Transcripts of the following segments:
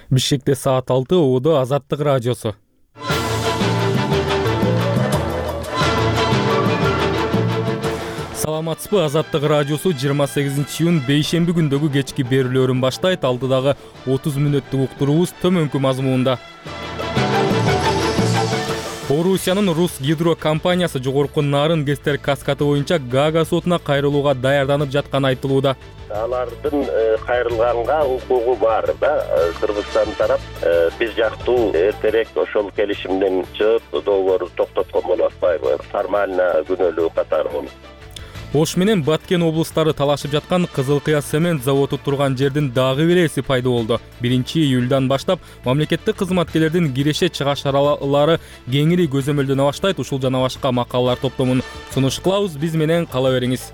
Бишкекте саат 6 УД Азаттык радиосу. Саламатсызбы, Азаттык радиосу 28-июнь бейшемби күндөгү кечки берүүлөрүн баштайт. Алдыдагы 30 мүнөттүк уктуруубуз төмөнкү мазмунда. Орусиянын Рус гидро компаниясы жогорку нарын ГЭСтер каскаты боюнча Гага сотуна кайрылууга даярданып жатканы айтылууда. Алардын кайрылганга укугу бар да. Кыргызстан тарап биз жактуу эртерээк ошол келишимден чыгып договорду токтоткон болуп атпайбы? Формально күнөөлүү катары болуп. Ош менен Баткен облустары талашып жаткан Кызыл Кыя цемент заводу турган жердин дагы бир ээси пайда болду. 1-июлдан баштап мамлекеттик кызматкерлердин киреше чыгаш аралары кеңири көзөмөлдөнө баштайт. Ушул жана башка макалалар топтомун сунуш кылабыз. Биз менен кала бериңиз.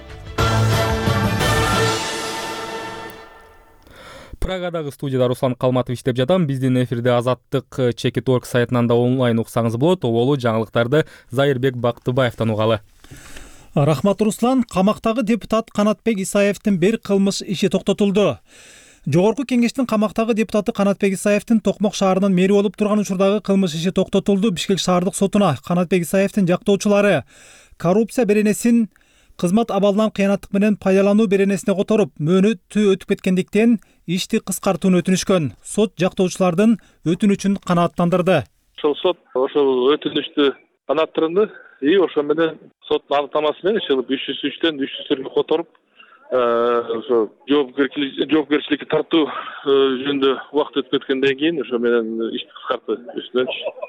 Прагадагы студияда Руслан Калматов иштеп жатам. Биздин эфирде Азаттык Чекит.org сайтынан да онлайн уксаңыз болот. Оболу жаңылыктарды Зайырбек Бактыбаевтан угалы. Рахмат, Руслан. Камактагы депутат Канатбек Исаевдин бир кылмыш иши токтотулду. Жогорку кеңештин камактагы депутаты Канатбек Исаевдин Токмок шаарынын мэри болуп турган учурдагы кылмыш иши токтотулду. Бишкек шаардык сотуна Канатбек Исаевдин жактоочулары коррупция беренесин кызмат абалынан кыянаттык менен пайдалануу беренесине которуп, мөөнөтү өтүп кеткендиктен ишти кыскартууну өтүнүшкөн. Сот жактоочулардын өтүнүчүн канааттандырды. Сот ошол өтүнүштү канааттырды. Ошо менен соттун аныктамасы менен 303-төн 304-гө которуп, ошо жоопкерчиликке тартуу жөнүндө убакыт өтүп кеткенден кийин ошо менен ишти кыскартты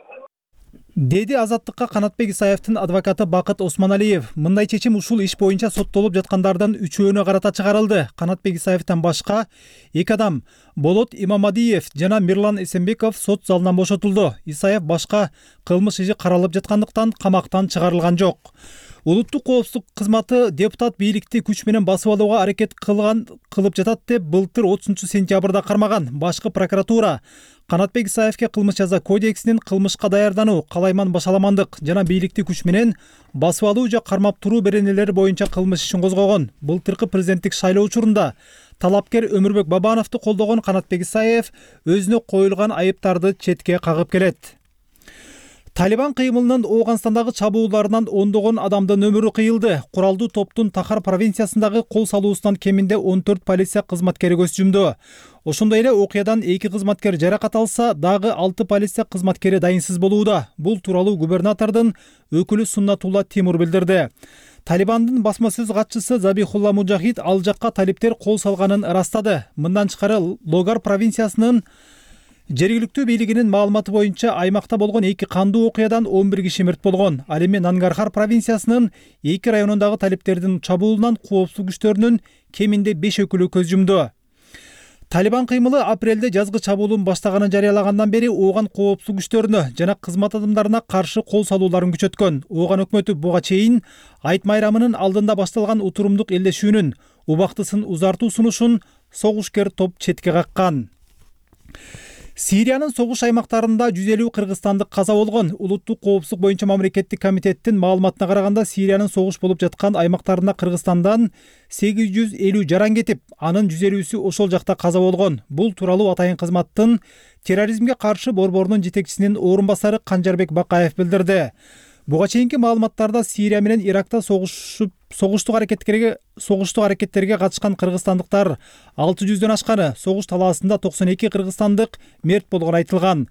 деди Азаттыкка Канатбек Исаевдин адвокаты Бакыт Осмоналиев. Мындай чечим ушул иш боюнча соттолуп жаткандардын үчөөнө карата чыгарылды. Канатбек Исаевден башка 2 адам Болот Имамадиев жана Мирлан Эсенбеков сот залынан бошотулду. Исаев башка кылмыш иши каралып жаткандыктан камактан чыгарылган жок. Улуттук коопсуздук кызматы депутат бийликти күч менен басып алууга аракет кылып жатат деп былтыр 30-сентябрда кармаган. Башкы прокуратура Канатбек Исаевке кылмыш жаза кодексинин кылмышка даярдануу, калайман башаламандык жана бийликти күч менен басып алуу же кармап туруу беренелери боюнча кылмыш ишин козгогон. Былтыркы президенттик шайлоо учурунда талапкер Өмүрбек Бабановду колдогон Канатбек Исаев өзүнө коюлган айыптарды четке кагып келет. Талибан кыймылынын Ооганстандагы чабууларынан ондогон адамдын өмүрү кыйылды. Куралдуу топтун Тахар провинциясындагы кол салуусунан кеминде 14 полиция кызматкери көз жумду. Ошондой эле окуядан 2 кызматкер жаракат алса, дагы 6 полиция кызматкери дайынсыз болууда. Бул тууралуу губернатордун өкүлү Суннатулла Тимур билдирди. Талибандын басма сөз катчысы Забихулла Мужахид ал жакка талиптер кол салганын ырастады. Мындан тышкары Логар провинциясынын жергиликтүү бийлигинин маалыматы боюнча аймакта болгон 2 кандуу окуядан 11 киши мерт болгон. Ал эми Нангархар провинциясынын 2 районундагы талиптердин чабуулунан коопсуздук күчтөрүнүн кеминде 5 өкүлү көз жумду. Талибан кыймылы апрелде жазгы чабуулун баштаганын жарыялагандан бери Ооган коопсуздук күчтөрүнө жана кызмат адамдарына каршы кол салууларын күчөткөн. Ооган өкмөтү буга чейин Айт майрамынын алдында башталган утурумдук элдешүүнүн убактысын узартуу сунушун согушкер топ четке каккан. Сириянын согуш аймактарында 150 кыргызстандык каза болгон. Улуттук коопсуздук боюнча мамлекеттик комитеттин маалыматына караганда, Сириянын согуш болуп жаткан аймактарында Кыргызстандан 850 жаран кетип, анын 150-сү ошол жакта каза болгон. Бул тууралуу Атайын кызматтын терроризмге каршы борборунун жетекчисинин орун басары Канжарбек Бакаев билдирди. Буга чейинки маалыматтарда Сирия менен Иракта согуштук аракеттерге катышкан кыргызстандыктар 600дөн ашканы, согуш талаасында 92 кыргызстандык мерт болгону айтылган.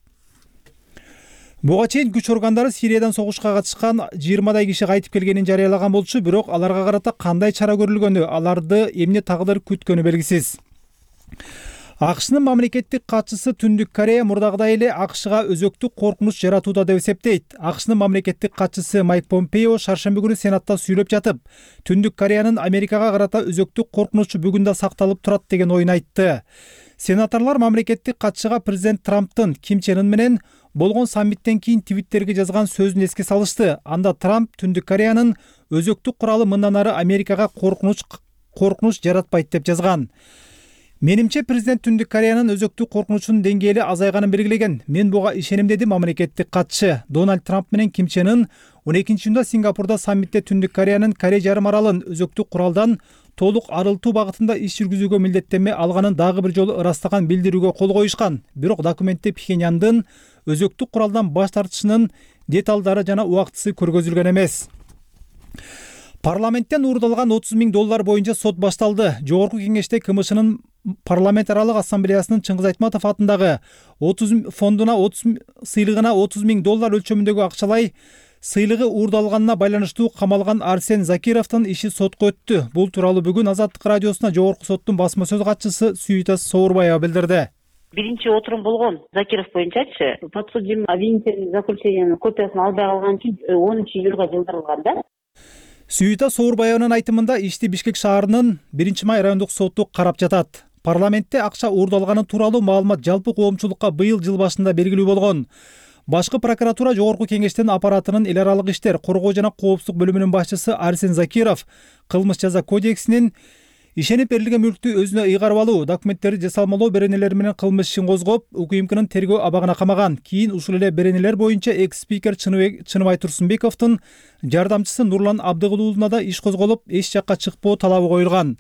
Буга чейин күч органдары Сириядан согушка катышкан 20дай киши кайтып келгенин жарыялаган болчу, бирок аларга карата кандай чара көрүлгөнү, аларды эмне тагдыр күткөнү белгисиз. АКШнын мамлекеттик катчысы Түндүк Корея мурдагыдай эле АКШга өзөктүк коркунуч жаратууда деп эсептейт. АКШнын мамлекеттик катчысы Майк Помпео шаршемби күнү Сенатта сүйлөп жатып, Түндүк Кореянын Америкага карата өзөктүк коркунучу бүгүн да сакталып турат деген оюн айтты. Сенаторлор мамлекеттик катчыга президент Трамптын Ким Чен Ын менен болгон саммиттен кийин Твиттерге жазган сөзүн эске салышты. Анда Трамп Түндүк Кореянын өзөктүк куралы мындан ары Америкага коркунуч жаратпайт деп жазган. Менимче президент Түндүк Кореянын өзөктүк коркунучунун деңгээли азайганын белгилеген. Мен буга ишенем, деди мамлекеттик катчы. Дональд Трамп менен Ким Чен Ын 12-июнда Сингапурда саммитте Түндүк Кореянын Корей жарым аралын өзөктүк куралдан толук арылтуу багытында иш жүргүзүүгө милдеттенме алганын дагы бир жолу ырастаган билдирүүгө кол коюшкан. Бирок документте Пхеньяндын өзөктүк куралдан баш тартышынын деталдары жана убактысы көргөзүлгөн эмес. Парламенттен уурдалган $30,000 боюнча сот башталды. Жогорку кеңеште КМШнын парламент аралык ассамблеясынын Чыңгыз Айтматов атындагы 30 фондуна сыйлыгына $30,000 өлчөмүндөгү акчалай сыйлыгы уурдалганына байланыштуу камалган Арсен Закировдун иши сотко өттү. Бул тууралуу бүгүн Азаттык радиосуна жогорку соттун басма сөз катчысы Сүйүта Соорбаева билдирди. Биринчи отурум болгон Закиров боюнчачы подсудимый обвинительный заключениянын копиясын албай калган үчүн 10-июлга жылдырылган да. Сүйүта Соорбаеванын айтымында ишти Бишкек шаарынын 1-май райондук соту карап жатат. Парламентте акча уурдалганы тууралуу маалымат жалпы коомчулукка быйыл жыл башында белгилүү болгон. Башкы прокуратура жогорку кеңештин аппаратынын эл аралык иштер коргоо жана коопсуздук бөлүмүнүн башчысы Арсен Закиров кылмыш жаза кодексинин ишенип берилген мүлктү өзүнө ыйгарып алуу, документтерди жасалмалоо беренелери менен кылмыш ишин козгоп, УКМКнын тергөө абагына камаган. Кийин ушул эле беренелер боюнча экс-спикер Чыныбай Турсунбековдун жардамчысы Нурлан Абдыгулуулуна да иш козголуп, эч жакка чыкпоо талабы коюлган.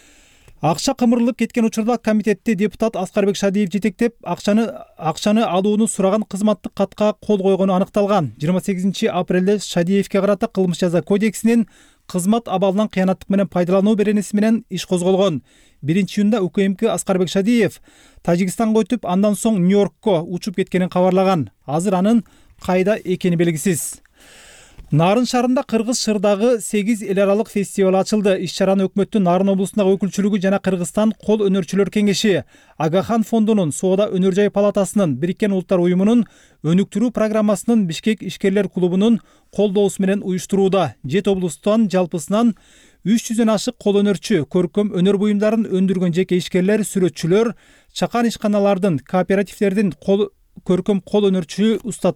Акча кымырылып кеткен учурда комитетти депутат Аскарбек Шадиев жетектеп, акчаны алууну сураган кызматтык катка кол койгону аныкталган. 28 апрелде Шадиевке карата кылмыш жаза кодексинин кызмат абалынан кыянаттык менен пайдалануу беренеси менен иш козголгон. 1-июнда УКМК Аскарбек Шадиев Тажикстанга өтүп, андан соң Нью-Йоркко учуп кеткенин кабарлаган. Азыр анын кайда экени белгисиз. Нарын шаарында Кыргыз Шырдагы 8 эл аралык фестиваль ачылды. Иш-чараны өкмөттүн Нарын облусундагы өкүлчүлүгү жана Кыргызстан кол өнөрчүлөр кеңеши, Агахан фондунун, Соода өнөр жай палатасынын, Бириккен Улуттар уюмунун өнүктүрүү программасынын Бишкек ишкерлер клубунун колдоосу менен уюштурууда. Жет облустан жалпысынан 300дөн ашык кол өнөрчү, көркөм өнөр буюмдарын өндүргөн жеке ишкерлер, сүрөтчүлөр, чакан ишканалардын, кооперативдердин, көркөм кол өнөрчү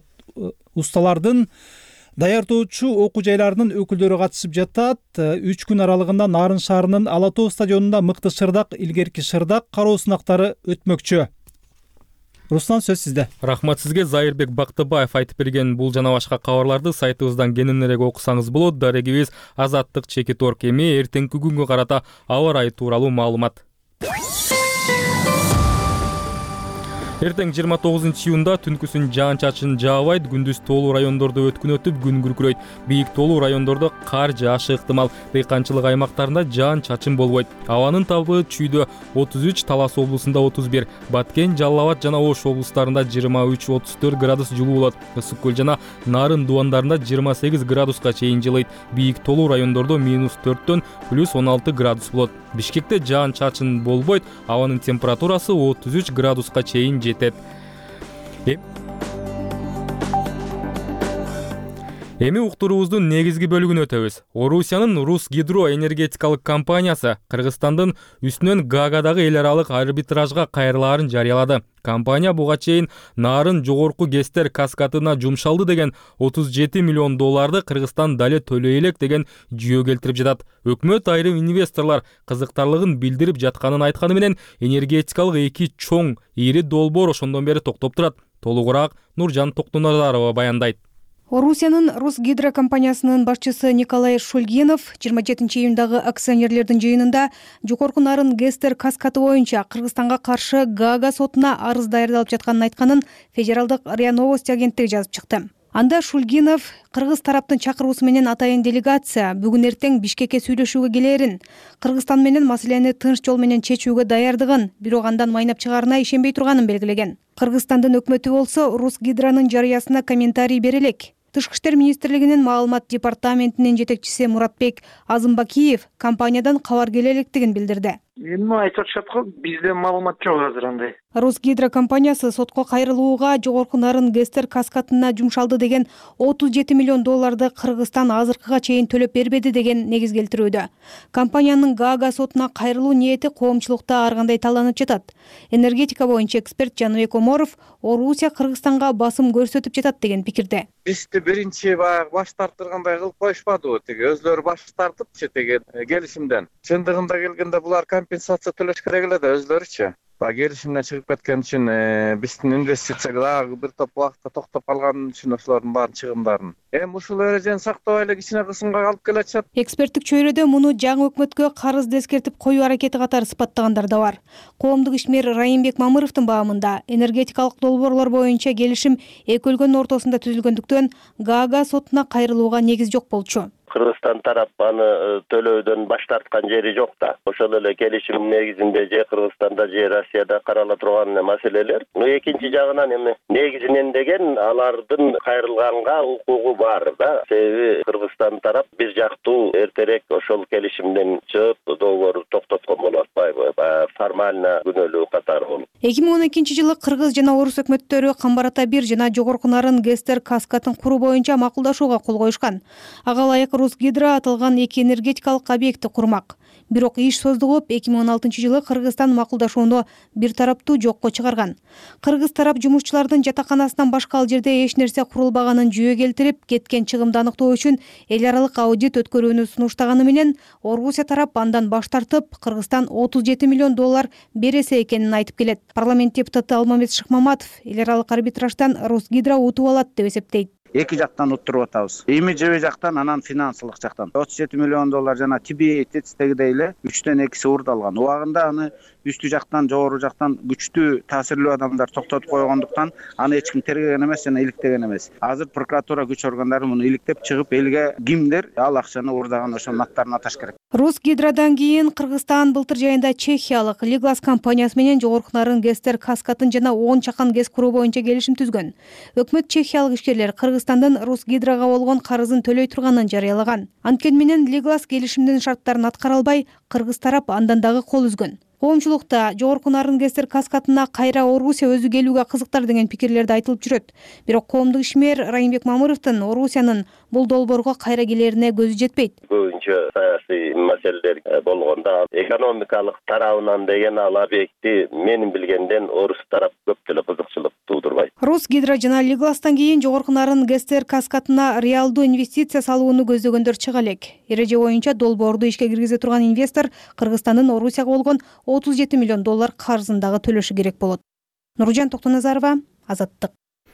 усталардын, даярдоочу окуу жайларынын өкүлдөрү катышып жатат. 3 күн аралыгында Нарын шаарынын Ала тоо стадионунда мыкты шырдак, илгерки шырдак кароо сынактары өтмөкчү. Руслан, сөз сизде. Рахмат сизге. Зайырбек Бактыбаев айтып берген бул жана башка кабарларды сайтыбыздан кененирээк окусаңыз болот. Дарегибиз Азаттык.org. Эми эртеңки күнгө карата аба ырайы тууралуу маалымат. Эртең 29-июнда түнкүсүн жаан-чачын жаабайт, күндүз тоолуу райондордо өткүн өтүп, күн күркүрөйт. Бийик тоолуу райондордо кар жаашы ыктымал. Дыйканчылык аймактарында жаан-чачын болбойт. Абанын табы чүйдө 33, Талас облусунда 31, Баткен, Жалал Абад жана Ош облустарында 23-34 градус жылуу болот. Ысык көл жана Нарын дубандарында 28 градуска чейин жылыйт. Бийик тоолуу райондордо -4төн +16 градус болот. Бишкекте жаан-чачын болбойт. Абанын температурасы 33 градуска чейин жетет. Эми уктуруубуздун негизги бөлүгүнө өтөбүз. Орусиянын Русгидро энергетикалык компаниясы Кыргызстандын үстүнөн Гаагадагы эл аралык арбитражга кайрылаарын жарыялады. Компания буга чейин Нарын жогорку Гестер каскадына жумшалды деген $37 миллион Кыргызстан дале төлөй элек деген жүйө келтирип жатат. Өкмөт айрым инвесторлор кызыктарлыгын билдирип жатканын айтканы менен энергетикалык эки чоң ири долбоор ошондон бери токтоп турат. Толугураак Нуржан Токтоназарова баяндайт. Орусиянын Русгидро компаниясынын башчысы Николай Шульгинов 27 июндагы акционерлердин жыйынында жогорку Нарын Гестер каскаты боюнча Кыргызстанга каршы Гаага сотуна арыз даярдалып жатканын айтканын Федералдык РИА Новости агенттиги жазып чыкты. Анда Шульгинов кыргыз тараптын чакыруусу менен атайын делегация бүгүн эртең Бишкекке сүйлөшүүгө келерин, Кыргызстан менен маселени тынч жол менен чечүүгө даярдыгын, бирок андан майнап чыгаарына ишенбей турганын белгилеген. Кыргызстандын өкмөтү болсо Русгидронун жарыясына комментарий бере элек. Тышкы иштер министрлигинин маалымат департаментинин жетекчиси Муратбек Азымбакиев компаниядан кабар келе электигин билдирди. Эми айтып атышат го, бизде маалымат жок азыр андай. Русгидро компаниясы сотко кайрылууга жогорку Нарын Гестер каскадына жумшалды деген $37 миллион Кыргызстан азыркыга чейин төлөп бербеди деген негиз келтирүүдө. Компаниянын Гаага сотуна кайрылуу ниети коомчулукта ар кандай таланып жатат. Энергетика боюнча эксперт Жаныбек Оморов Орусия Кыргызстанга басым көрсөтүп жатат деген пикирде. Бизди биринчи баш тартыргандай кылып коюшпадыбы, теге өзлөрү баш тартыпчы деген келишимден. Чындыгында келгенде булар компенсация төлөш керек эле да өзлөрүчү. Келишимден чыгып кеткен үчүн биздин инвестиция дагы бир топ убакытта токтоп калган үчүн ошолордун баарын чыгымдарын ушул эрежени сактабай эле кичине кысымга алып келатышат. Эксперттик чөйрөдө муну жаңы өкмөткө карызды эскертип коюу аракети катары сыпаттагандар да бар. Коомдук ишмер Райымбек Мамыровдун баамында энергетикалык долбоорлор боюнча келишим эки өлкөнүн ортосунда түзүлгөндүктөн Гаага сотуна кайрылууга негиз жок болчу. Кыргызстан тарап аны төлөөдөн баш тарткан жери жок да. Ошол эле келишим негизинде же Кыргызстанда же Россияда карала турган маселелер. Экинчи жагынан эми негизинен деген алардын кайрылганга укугу бар да. Себеби Кыргызстан тарап бир жактуу эртерээк ошол келишимден чыгып договорду токтоткон болуп атпайбы? Формально күнөөлүү катары болуп. 2012-жылы Кыргыз жана Орус өкмөттөрү Камбар Ата 1 жана Жогорку Нарын ГЭСтер каскатын куруу боюнча макулдашууга кол коюшкан. Ага ылайык Русгидро аталган эки энергетикалык объектти курмак. Бирок иш создугуп 2016-жылы Кыргызстан макулдашууну бир тараптуу жокко чыгарган. Кыргыз тарап жумушчулардын жатаканасынан башка ал жерде эч нерсе курулбаганын жүйө келтирип, кеткен чыгымды аныктоо үчүн эл аралык аудит өткөрүүнү сунуштаганы менен Орусия тарап андан баш тартып, Кыргызстан $37 миллион бересе экенин айтып келет. Парламент депутаты Алмамет Шыкмаматов эл аралык арбитраждан Русгидро утуп алат деп эсептейт. Эки жактан уттуруп атабыз. Имиджеви жактан, анан финансылык жактан. $37 миллион жана TBA тетистегидей эле 3/2 урдалган. Убагында аны үстү жактан, жогору жактан күчтүү таасирлүү адамдар токтотуп койгондуктан аны эч ким тергеген эмес жана иликтеген эмес. Азыр прокуратура күч органдары муну иликтеп чыгып, элге кимдер ал акчаны урдаган ошонун аттарын аташ керек. Русгидродан кийин Кыргызстан былтыр жайында чехиялык Liglas компаниясы менен Жогорку Нарын ГЭСтер каскатын жана 10 чакан ГЭС куруу боюнча келишим түзгөн. Өкмөт чехиялык ишкерлер Кыргызстандын Русгидрога болгон карызын төлөй турганын жарыялаган. Анткени менен Liglas келишимдин шарттарын аткара албай, Кыргыз тарап андан дагы кол үзгөн. Коомчулукта Жогорку Нарын ГЭСтер каскатына кайра Орусия өзү келүүгө кызыктар деген пикирлерди айтылып жүрөт. Бирок коомдук ишмер Райымбек Мамыровдун Орусиянын бул долбоорго кайра келерине көзү жетпейт. Көбүнчө саясий маселелер болгондо экономикалык тарабынан деген ал объекти менин билгенден Орус тарап көп деле кызыкчылык туудурбайт. Русгидро жана Liglas'тан кийин Жогорку Нарын ГЭСтер каскатына реалдуу инвестиция салууну көздөгөндөр чыга элек. Эреже боюнча долбоорду ишке киргизе турган инвестор Кыргызстандын Орусияга болгон $37 миллион карызын дагы төлөшү керек болот. Нуржан Токтоназарова, Азаттык.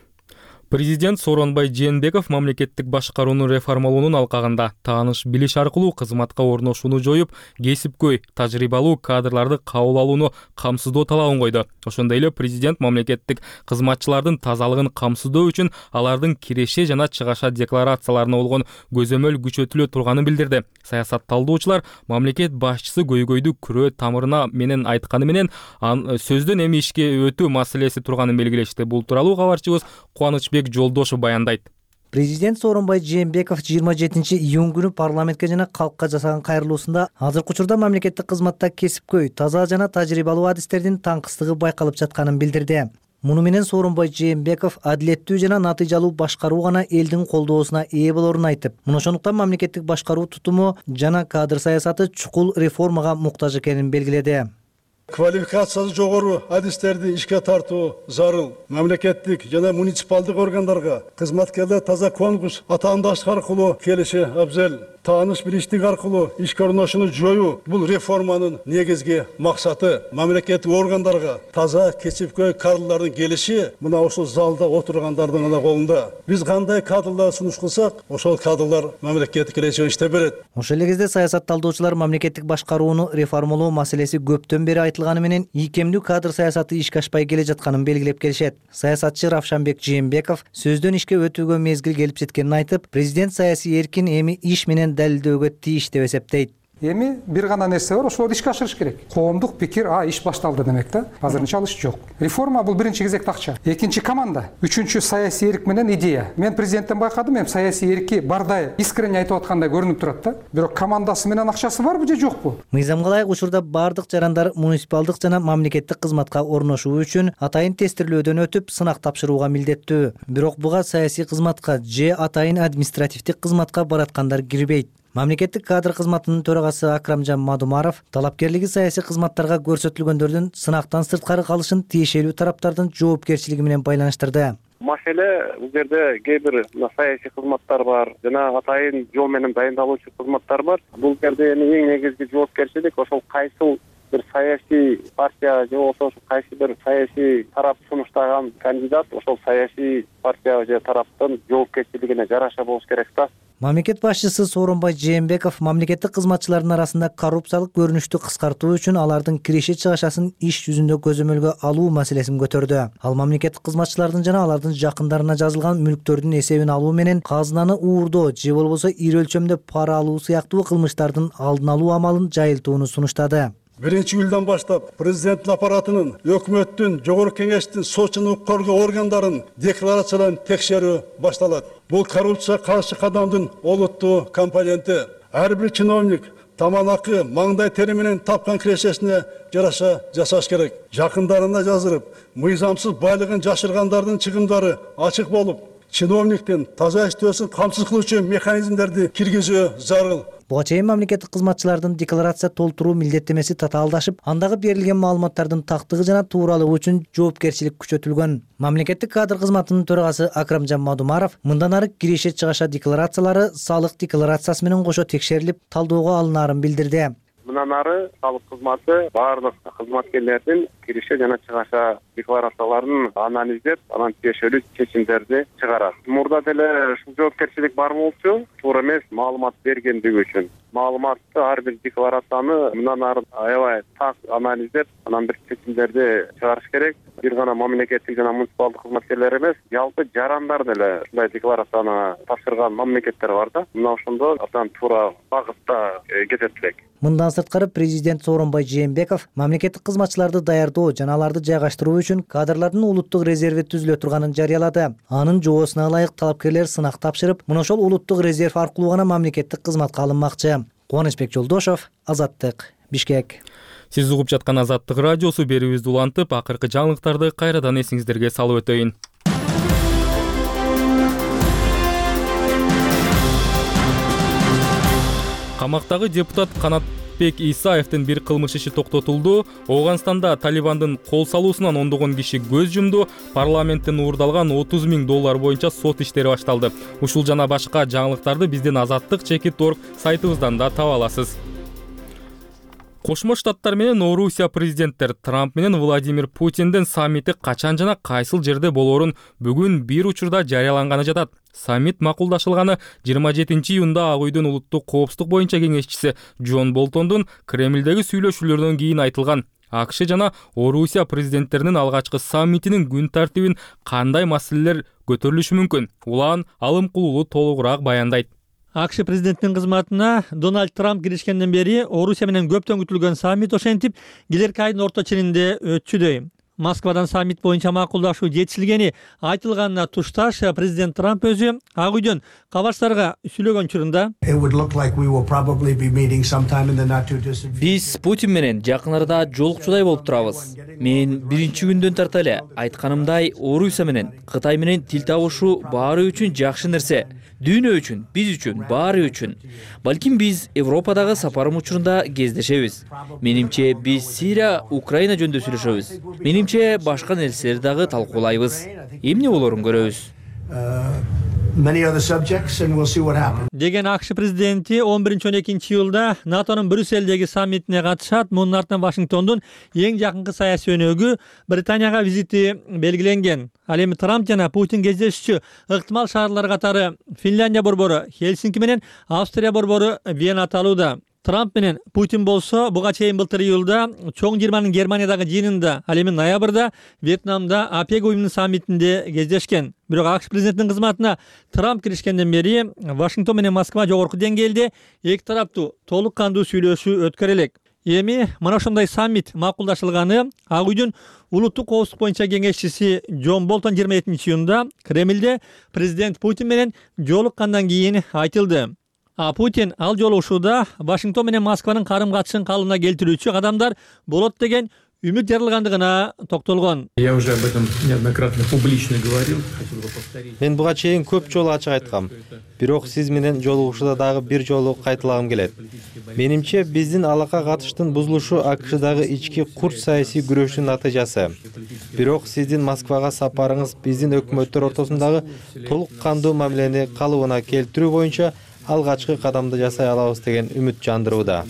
Президент Сооронбай Жээнбеков мамлекеттик башкарууну реформалоонун алкагында тааныш билиш аркылуу кызматка орношууну жоюп, кесипкөй, тажрыйбалуу кадрларды кабыл алууну камсыздоо талабын койду. Ошондой эле президент мамлекеттик кызматчылардын тазалыгын камсыздоо үчүн алардын киреше жана чыгаша декларацияларына болгон көзөмөл күчөтүлө турганын билдирди. Саясат талдоочулар мамлекет башчысы көйгөйдү күрөө тамырына менен айтканы менен сөздөн эми ишке өтүү маселеси турганын белгилешти. Бул тууралуу кабарчыбыз Кубанычбек Жолдошов баяндайт. Президент Сооронбай Жээнбеков 27 июнь күнү парламентке жана калкка жасаган кайрылуусунда азыркы учурда мамлекеттик кызматта кесипкөй, таза жана тажрыйбалуу адистердин таңкыстыгы байкалып жатканын билдирди. Муну менен Сооронбай Жээнбеков адилеттүү жана натыйжалуу башкаруу гана элдин колдоосуна ээ болорун айтып, муну ошондуктан мамлекеттик башкаруу тутуму жана кадр саясаты чукул реформага муктаж экенин белгиледи. Квалификациясы жогору адистерди ишке тартуу зарыл. Мамлекеттик жана муниципалдык органдарга кызматкерлер таза конкурс атаандаштык аркылуу келиши абзел. Тааныш билиштик аркылуу ишке орношууну жоюу бул реформанын негизги максаты. Мамлекеттик органдарга таза кесипкөй кадрлардын келиши мына ошол залда отургандардын гана колунда. Биз кандай кадрлар сунуш кылсак, ошол кадрлар мамлекеттик келечеги иштеп берет. Ошол эле кезде саясат талдоочулар мамлекеттик башкарууну реформалоо маселеси көптөн бери айтылганы менен ийкемдүү кадр саясаты ишке ашпай келе жатканын белгилеп келишет. Саясатчы Равшанбек Жээнбеков сөздөн ишке өтүүгө мезгил келип жеткенин айтып, президент саясий эркин эми иш менен далилдөөгө тийиш деп эсептейт. Эми бир гана нерсе бар, ошолорду ишке ашырыш керек. Коомдук пикир, иш башталды демек да. Азырынча ал иш жок. Реформа бул биринчи кезекте акча. Экинчи команда, үчүнчү саясий эрк менен идея. Мен президенттен байкадым, эми саясий эрки бардай, искренне айтып аткандай көрүнүп турат да. Бирок командасы менен акчасы барбы же жокпу? Мыйзамга ылайык учурда бардык жарандар муниципалдык жана мамлекеттик кызматка орношуу үчүн атайын тестирлөөдөн өтүп, сынак тапшырууга милдеттүү. Бирок буга саясий кызматка же атайын административдик кызматка бараткандар кирбейт. Мамлекеттик кадр кызматынын төрагасы Акрамжан Мадумаров талапкерлиги саясий кызматтарга көрсөтүлгөндөрдүн сынактан сырткары калышын тиешелүү тараптардын жоопкерчилиги менен байланыштырды. Маселе бул жерде кээ бир саясий кызматтар бар жана атайын жол менен дайындалуучу кызматтар бар. Бул жерде эми эң негизги жоопкерчилик ошол кайсыл бир саясий партия же болбосо кайсы бир саясий тарап сунуштаган кандидат ошол саясий партия же тараптын жоопкерчилигине жараша болуш керек да. Мамлекет башчысы Сооронбай Жээнбеков мамлекеттик кызматчылардын арасында коррупциялык көрүнүштү кыскартуу үчүн алардын киреше чыгашасын иш жүзүндө көзөмөлгө алуу маселесин көтөрдү. Ал мамлекеттик кызматчылардын жана алардын жакындарына жазылган мүлктөрдүн эсебин алуу менен казынаны уурдоо же болбосо ири өлчөмдө пара алуу сыяктуу кылмыштардын алдын алуу амалын жайылтууну сунуштады. 1-июлдан баштап президенттин аппаратынын, өкмөттүн, жогорку кеңештин, сот жана укук коргоо органдарын декларацияларын текшерүү башталат. Бул коррупцияга каршы кадамдын олуттуу компоненти. Ар бир чиновник таманакы, маңдай тери менен тапкан кирешесине жараша жасаш керек. Жакындарына жаздырып, мыйзамсыз байлыгын жашыргандардын чыгымдары ачык болуп, чиновниктин таза иштөөсүн камсыз кылуучу механизмдерди киргизүү зарыл. Буга чейин мамлекеттик кызматчылардын декларация толтуруу милдеттемеси татаалдашып, андагы берилген маалыматтардын тактыгы жана тууралыгы үчүн жоопкерчилик күчөтүлгөн. Мамлекеттик кадр кызматынын төрагасы Акрамжан Мадумаров мындан ары киреше чыгаша декларациялары салык декларациясы менен кошо текшерилип, талдоого алынаарын билдирди. Мындан ары салык кызматы баардык кызматкерлердин киреше жана чыгаша декларацияларын анализдеп, анан тиешелүү чечимдерди чыгарат. Мурда деле ушул жоопкерчилик бар болчу, туура эмес маалымат бергендиги үчүн. Маалыматты ар бир декларацияны мындан ары аябай так анализдеп, анан бир чечимдерди чыгарыш керек. Бир гана мамлекеттик жана муниципалдык кызматкерлер эмес, жалпы жарандар деле ушундай декларацияны тапшырган мамлекеттер бар да. Мына ошондо абдан туура багытта кетет элек. Мындан сырткары президент Сооронбай Жээнбеков мамлекеттик кызматчыларды даярдоо жана аларды жайгаштыруу үчүн кадрлардын улуттук резерви түзүлө турганын жарыялады. Анын жоосуна ылайык талапкерлер сынак тапшырып, мына ошол улуттук резерв аркылуу гана мамлекеттик кызматка алынмакчы. Кубанычбек Жолдошов, Азаттык, Бишкек. Сиз угуп жаткан Азаттык радиосу, берүүбүздү улантып, акыркы жаңылыктарды кайрадан эсиңиздерге салып өтөйүн. Камактагы депутат Канатбек Исаевдин бир кылмыш иши токтотулду. Ооганстанда Талибандын кол салуусунан ондогон киши көз жумду. Парламенттен уурдалган $30,000 боюнча сот иштери башталды. Ушул жана башка жаңылыктарды биздин Азаттык.org сайтыбыздан да таба аласыз. Кошмо Штаттар менен Орусия президенттер Трамп менен Владимир Путиндин саммити качан жана кайсыл жерде болоорун бүгүн бир учурда жарыяланганы жатат. Саммит макулдашылганы 27 июнда Ак үйдүн улуттук коопсуздук боюнча кеңешчиси Джон Болтондун Кремлдеги сүйлөшүүлөрдөн кийин айтылган. АКШ жана Орусия президенттеринин алгачкы саммитинин күн тартибин кандай маселелер көтөрүлүшү мүмкүн? Улан Алымкулуулу толугураак баяндайт. АКШ президентинин кызматына Дональд Трамп киришкенден бери Орусия менен көптөн күтүлгөн саммит ошентип келерки айдын орто ченинде өтчү дейм. Москвадан саммит боюнча макулдашуу жетишилгени айтылганына тушташ президент Трамп өзү Ак үйдөн кабарчыларга сүйлөгөн учурунда биз Путин менен жакын арада жолукчудай болуп турабыз. Мен биринчи күндөн тарта эле айтканымдай Орусия менен Кытай менен тил табышуу баары үчүн жакшы нерсе. Дүйнө үчүн, биз үчүн, баары үчүн. Балким биз Европадагы сапарым учурунда кездешебиз. Менимче биз Сирия, Украина жөнүндө сүйлөшөбүз. Менимче башка нерселерди дагы талкуулайбыз. Эмне болоорун көрөбүз. деген АКШ президенти 11-12 июлда НАТОнун Брюссельдеги саммитине катышат. Мунун артынан Вашингтондун эң жакынкы саясий өнөгү Британияга визити белгиленген. Ал эми Трамп жана Путин кездешүүчү ыктымал шаарлар катары Финляндия борбору Хельсинки менен Австрия борбору Вена аталууда. Трамп менен Путин болсо буга чейин былтыр июлда чоң жыйырманын Германиядагы жыйынында, ал эми ноябрда Вьетнамда ОПЕК уюмунун саммитинде кездешкен. Бирок АКШ президентинин кызматына Трамп киришкенден бери Вашингтон менен Москва жогорку деңгээлде эки тараптуу толук кандуу сүйлөшүү өткөрө элек. Эми мына ошондой саммит макулдашылганы Ак үйдүн улуттук коопсуздук боюнча кеңешчиси Джон Болтон 27 июнда Кремлде президент Путин менен жолуккандан кийин айтылды. А Путин ал жолугушууда Вашингтон менен Москванын карым-катышын калыбына келтирүүчү кадамдар болот деген үмүт жарылгандыгына токтолгон. Я уже об этом неоднократно публично говорил. Мен буга чейин көп жолу ачык айткам. Бирок сиз менен жолугушууда дагы бир жолу кайталагым келет. Менимче биздин алака катыштын бузулушу АКШдагы ички курч саясий күрөштүн натыйжасы. Бирок сиздин Москвага сапарыңыз биздин өкмөттөр ортосундагы толук кандуу мамилени калыбына келтирүү боюнча алгачкы кадамды жасай алабыз деген үмүт жандырууда.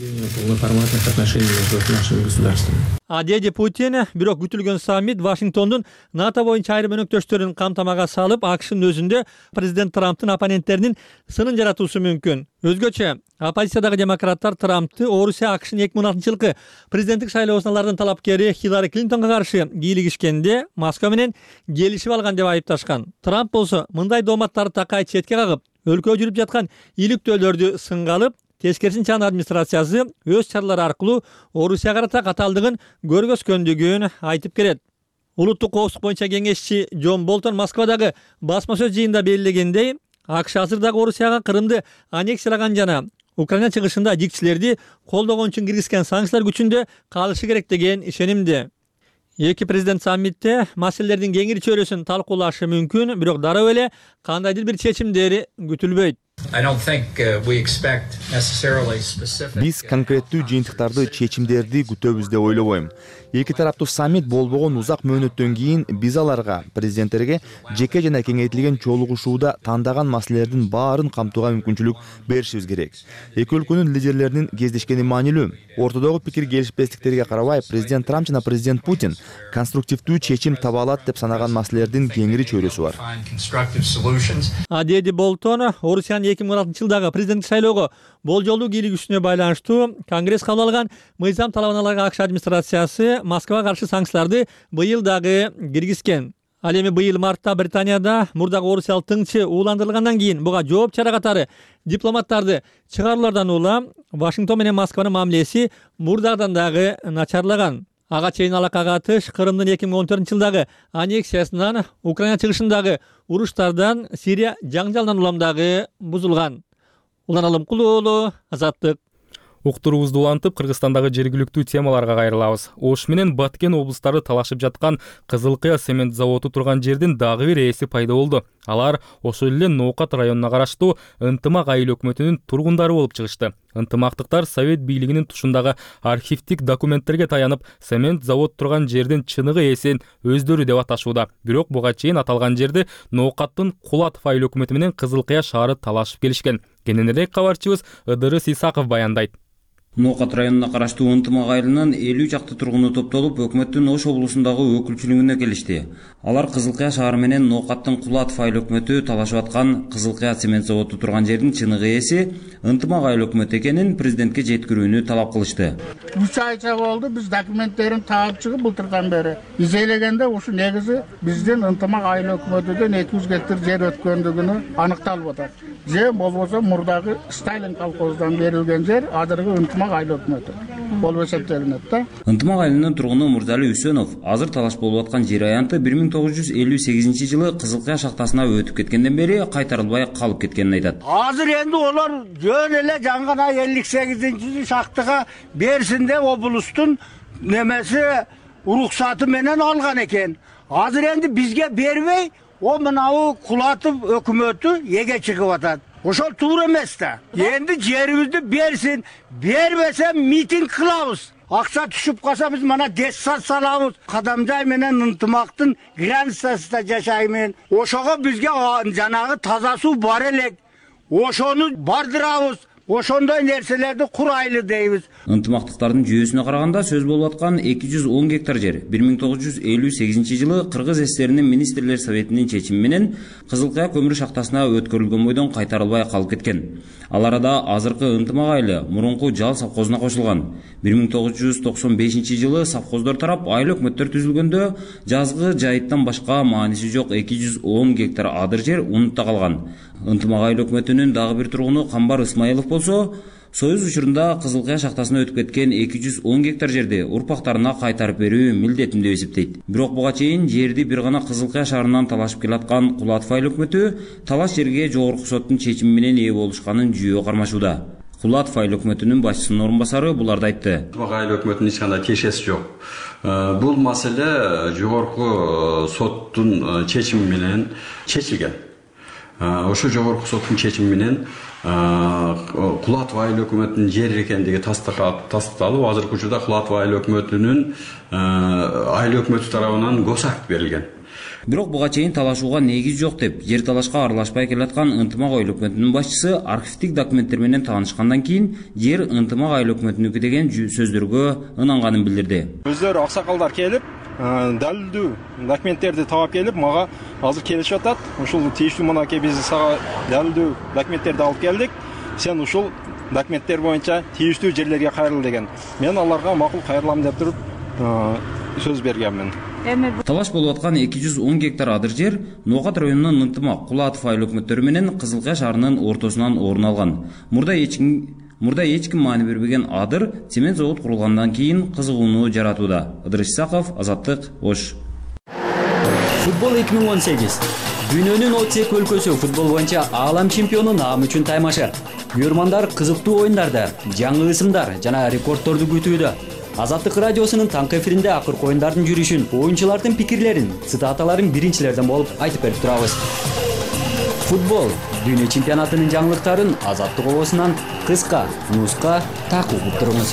Деди Путин, бирок күтүлгөн саммит Вашингтондун НАТО боюнча айрым өнөктөштөрүн камтамага салып, АКШнын өзүндө президент Трамптын оппоненттеринин сынын жаратуусу мүмкүн. Өзгөчө, оппозициядагы демократтар Трампты Орусия АКШнын 2016-жылкы президенттик шайлоосуналардын талапкери Хиллари Клинтонго каршы кийлигишкенде Москва менен келишип алган деп айыпташкан. Трамп болсо мындай дооматтарды такай четке кагып, өлкөгө жүрүп жаткан иликтөөлөрдү сынга алып, тескерисинче анын администрациясы өз чаралары аркылуу Орусияга карата катаалдыгын көргөзгөндүгүн айтып келет. Улуттук коопсуздук боюнча кеңешчи Джон Болтон Москвадагы басма сөз жыйынында белгилегендей, АКШ азырдагы Орусияга Крымды аннексиялаган жана Украина чыгышында жикчилерди колдогон үчүн киргизген санкциялар күчүндө калышы керек деген ишенимде. Эки президент саммитте маселелердин кеңири чөйрөсүн талкуулашы мүмкүн, бирок дароо эле кандайдыр бир чечимдери күтүлбөйт. Биз конкреттүү жыйынтыктарды, чечимдерди күтөбүз деп ойлобойм. Эки тараптуу саммит болбогон узак мөөнөттөн кийин биз аларга, президенттерге жеке жана кеңейтилген жолугушууда тандаган маселелердин баарын камтууга мүмкүнчүлүк беришибиз керек. Эки өлкөнүн лидерлеринин кездешкени маанилүү. Ортодогу пикир келишпестиктерге карабай, президент Трамп жана президент Путин конструктивдүү чечим таба алат деп санаган маселелердин кеңири чөйрөсү бар. Деди Болтон, Орусиянын 2016-жылдагы президенттик шайлоого болжолдуу кийлигишүүнө байланыштуу Конгресс кабыл алган мыйзам талабына аларга АКШ администрациясы Москвага каршы санкцияларды быйыл дагы киргизген. Ал эми быйыл мартта Британияда мурдагы орусиялык тыңчы ууландырылгандан кийин буга жооп чара катары дипломаттарды чыгаруулардан улам Вашингтон менен Москванын мамилеси мурдагыдан дагы начарлаган. Ага чейин алакага атыш Крымдын 2014-жылдагы аннексиясынан, Украина чыгышындагы уруштардан, Сирия жаңжалынан улам дагы бузулган. Улан Алымкулуу уулу, Азаттык. Уктуруубузду улантып, Кыргызстандагы жергиликтүү темаларга кайрылабыз. Ош менен Баткен облустары талашып жаткан Кызыл Кыя цемент заводу турган жердин дагы бир ээси пайда болду. Алар ошол эле Ноокат районуна караштуу Ынтымак айыл өкмөтүнүн тургундары болуп чыгышты. Ынтымактыктар Совет бийлигинин тушундагы архивдик документтерге таянып, цемент завод турган жердин чыныгы ээсин өздөрү деп аташууда. Бирок буга чейин аталган жерди Ноокаттын Кулатов айыл өкмөтү менен Кызыл Кыя шаары талашып келишкен. Кененирээк кабарчыбыз Ыдырыс Исаков баяндайт. Ноокат районуна караштуу Ынтымак айылынын 50 чакты тургуну топтолуп, өкмөттүн Ош облусундагы өкүлчүлүгүнө келишти. Алар Кызыл Кыя шаары менен Ноокаттын Кулатов айыл өкмөтү талашып аткан Кызыл Кыя цемент заводу турган жердин чыныгы ээси Ынтымак айыл өкмөтү экенин президентке жеткирүүнү талап кылышты. 3 айча болду биз документтерин таап чыгып былтырдан бери изелегенде ушу негизи биздин Ынтымак айыл өкмөтүдөн 200 гектар жер өткөндүгүнө аныкталып атат. Же болбосо мурдагы Сталин колхозунан берилген жер азыркы Ынтымак айыл өкмөтү болуп эсептелинет да. Ынтымак айылынын тургуну Мурзали Үсөнов азыр талаш болуп аткан жер аянты 1958-жылы Кызыл Кыя шахтасына өтүп кеткенден бери кайтарылбай калып кеткенин айтат. Азыр энди олар жөн эле жаңгана 58-жылы шахтага берсин деп облустун немеси уруксаты менен алган экен. Азыр энди бизге бербей, о мынау Кулатов өкмөтү эге чыгып атат. Ошол туура эмес да. Энди жерибизди берсин, бербесе митинг кылабыз. Акча түшүп калса биз мана десса салабыз. Кадамжай менен Ынтымактын границасында жашайм. Ошого бизге жанагы таза суу бар элек. Ошону бардырабыз. Ошондой нерселерди курайлы дейбиз. Ынтымактыктардын жүйөсүнө караганда сөз болуп аткан 210 гектар жер 1958-жылы Кыргыз СССРинин министрлер советинин чечими менен Кызыл Кыя көмүр шахтасына өткөрүлгөн бойдон кайтарылбай калып кеткен. Ал арада азыркы Ынтымак айылы мурунку Жал совхозуна кошулган. 1995-жылы совхоздор тарап айыл өкмөттөр түзүлгөндө жазгы жайыттан башка мааниси жок 210 гектар адыр жер унутта калган. Ынтымак айыл өкмөтүнүн дагы бир тургуну Камбар Ысмайылов болсо, Союз учурунда Кызыл Кыя шахтасына өтүп кеткен 210 гектар жерди урпактарына кайтарып берүү милдетим деп эсептейт. Бирок буга чейин жерди бир гана Кызыл Кыя шаарынан талашып келаткан Кулатов айыл өкмөтү талаш жерге жогорку соттун чечими менен ээ болушканын жүйөө кармашууда. Кулатов айыл өкмөтүнүн башчысынын орун басары буларды айтты. Ынтымак айыл өкмөтүнүн эч кандай тиешеси жок. Бул маселе жогорку соттун чечими менен чечилген. ошо жогорку соттун чечими менен Кулатова айыл өкмөтүнүн жери экендиги тасталып, азыркы учурда Кулатова айыл өкмөтүнүн айыл өкмөтү тарабынан госакт берилген. Бирок буга чейин талашууга негиз жок деп, жер талашка аралашпай келаткан Ынтымак айыл өкмөтүнүн башчысы архивдик документтер менен таанышкандан кийин жер Ынтымак айыл өкмөтүнүкү деген сөздөргө ынанганын билдирди. Өздөрү аксакалдар келип, далилдүү документтерди таап келип, мага азыр келишип атат. Ушул тийиштүү мынакей биз сага далилдүү документтерди алып келдик. Сен ушул документтер боюнча тийиштүү жерлерге кайрыл деген. Мен аларга макул кайрылам деп туруп сөз бергенмин. Талаш болуп аткан 210 гектар адыр жер Ноокат районунун Ынтымак, Кулатов айыл өкмөттөрү менен Кызылкая шаарынын ортосунан орун алган. Мурда эч ким маани бербеген адыр цемент завод курулгандан кийин кызыгууну жаратууда. Ыдырыс Исаков, Азаттык, Ош. Футбол 2018. Дүйнөнүн 32 өлкөсү футбол боюнча аалам чемпиону наам үчүн таймашы. Көрмандар кызыктуу оюндарды, жаңы ысымдар жана рекордторду күтүүдө. Азаттык радиосунун таңкы эфиринде акыркы оюндардын жүрүшүн, оюнчулардын пикирлерин, цитаталарын биринчилерден болуп айтып берип турабыз. Футбол дүйнө чемпионатынын жаңылыктарын Азаттык обосунан кыска, нуска так угуп туруңуз.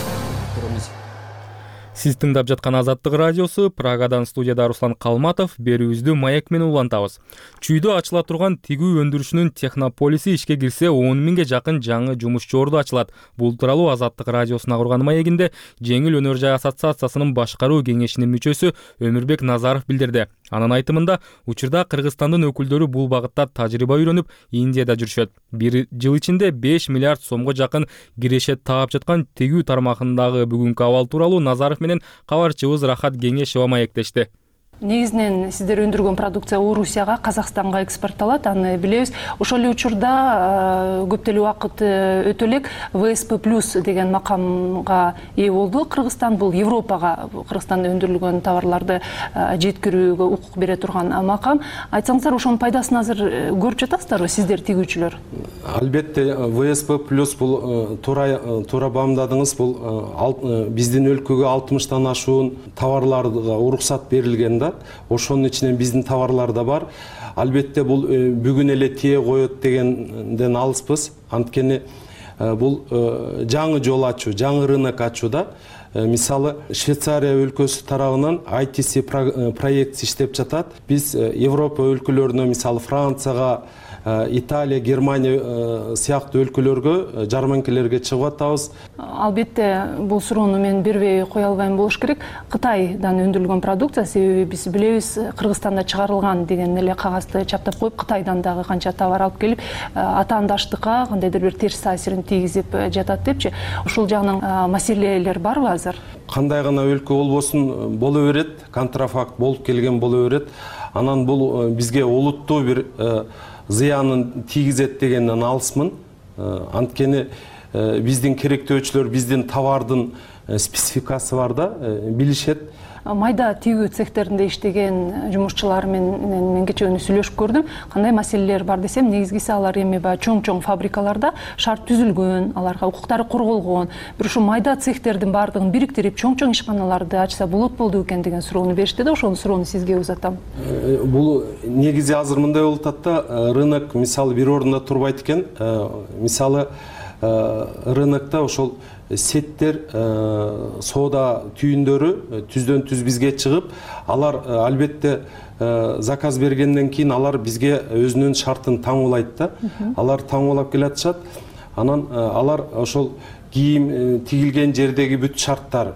Сиз тыңдап жаткан Азаттык радиосу, Прагадан студияда Руслан Калматов, берүүбүздү маек менен улантабыз. Чүйдө ачыла турган тигүү өндүрүшүнүн технополиси ишке кирсе 10 миңге жакын жаңы жумушчу орду ачылат. Бул тууралуу Азаттык радиосуна курган маегинде Жеңил өнөр жай ассоциациясынын башкаруу кеңешинин мүчөсү Өмүрбек Назаров билдирди. Анын айтымында, учурда Кыргызстандын өкүлдөрү бул багытта тажрыйба үйрөнүп, Индияда жүрүшөт. Бир жыл ичинде 5 миллиард сомго жакын кирешет таап жаткан тигүү тармагындагы бүгүнкү абал тууралуу Назаров менен кабарчыбыз Рахат Кеңешова маектешти. Негизинен сиздер өндүргөн продукция Орусияга, Казакстанга экспортталат. Аны билебиз. Ошол эле учурда көп деле убакыт өтө элек ВСП+ деген макамга ээ болду. Кыргызстан бул Европага Кыргызстанда өндүрүлгөн товарларды жеткирүүгө укук бере турган макам. Айтсаңыздар, ошонун пайдасын азыр көрүп жатасыздарбы сиздер тигүүчүлөр? Албетте, ВСП+ бул туура баамдадыңыз. Бул биздин өлкөгө 60тан ашуун товарларга уруксат берилген. Ошонун ичинен биздин товарлар да бар. Албетте бул бүгүн эле тие коет дегенден алыспыз. Анткени бул жаңы жол ачуу, жаңы рынок ачууда. Мисалы, Швейцария өлкөсү тарабынан ITC проект иштеп жатат. Биз Европа өлкөлөрүнө, мисалы Францияга, Италия, Германия сыяктуу өлкөлөргө, жарманкелерге чыгып атабыз. Албетте, бул суроону мен бербей кое албайм болуш керек. Кытайдан өндүрүлгөн продукция, себеби биз билебиз, Кыргызстанда чыгарылган деген эле кагазды чаптап коюп, Кытайдан дагы канча товар алып келип, атаандаштыкка кандайдыр бир терс таасирин тийгизип жатат депчи. Ушул жагынан маселелер барбы азыр? Кандай гана өлкө болбосун боло берет, контрафакт болуп келген боло берет. Анан бул бизге олуттуу бир зыянын тийгизет дегенден алысмын. Анткени биздин керектөөчүлөр биздин товардын спецификасы бар да, билишет. Майда тигүү цехтеринде иштеген жумушчулар менен мен кечээ күнү сүйлөшүп көрдүм. Кандай маселелер бар десем, негизгиси алар эми чоң фабрикаларда шарт түзүлгөн, аларга укуктары корголгон. Бир ушу майда цехтердин баардыгын бириктирип, чоң ишканаларды ачса болот болду экен деген суроону беришти да, ошол суроону сизге узатам. Бул негизи азыр мындай болуп атат да, рынок мисалы бир ордунда турбайт экен. Мисалы рынокто ошол сеттер, соода түйүндөрү түздөн түз бизге чыгып, алар албетте заказ бергенден кийин алар бизге өзүнүн шартын таңуулайт да. Алар таңуулап келатышат. Анан алар ошол кийим тигилген жердеги бүт шарттарга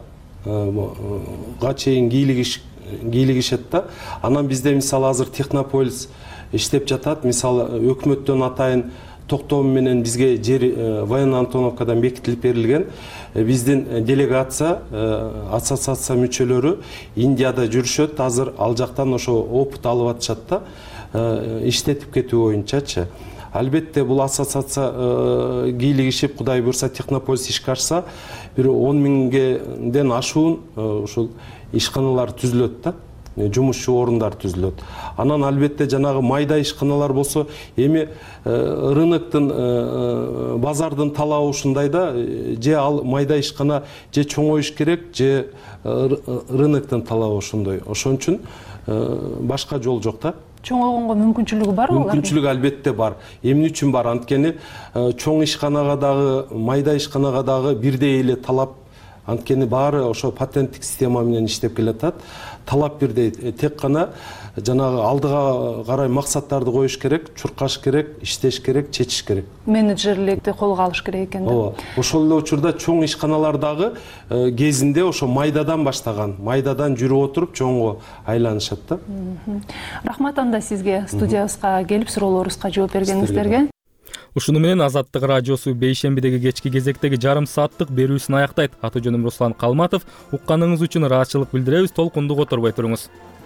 чейин кийлигишет да. Анан бизде мисалы азыр технополис иштеп жатат. Мисалы өкмөттөн атайын токтом менен бизге жер военно Антоновкадан бекитилип берилген. Биздин делегация, ассоциация мүчөлөрү Индияда жүрүшөт. Азыр ал жактан ошо опыт алып атышат да, иштетип кетүү боюнчачы. Албетте бул ассоциация кийлигишип, Кудай буйрса технополис ишке ашса, бир 10 миңден ашуун ушул ишканалар түзүлөт да. Жумушчу орундар түзүлөт. Анан албетте жанагы майда ишканалар болсо, эми рыноктун, базардын талабы ушундай да, же ал майда ишкана же чоңоюш керек, же рыноктун талабы ошондой. Ошон үчүн башка жол жок да. Чоңойгонго мүмкүнчүлүгү барбы? Мүмкүнчүлүк албетте бар. Эмне үчүн бар? Анткени чоң ишканага дагы, майда ишканага дагы бирдей эле талап. Анткени баары ошо патенттик система менен иштеп келатат. Талап бирдей. Тек гана жанагы алдыга карай максаттарды коюш керек, чуркаш керек, иштеш керек, чечиш керек. Менеджерликти колго алыш керек экен да. Ооба. Ошол эле учурда чоң ишканалар дагы кезинде ошо майдадан баштаган. Майдадан жүрүп отуруп чоңго айланышат да. Рахмат анда сизге студиябызга келип суроолорубузга жооп бергениңиздерге. Ушуну менен Азаттык радиосу бейшембидеги кечки кезектеги жарым сааттык берүүсүн аяктайт. Аты жөнүм Руслан Калматов. Укканыңыз үчүн ыраазычылык билдиребиз. Толкунду которбой туруңуз.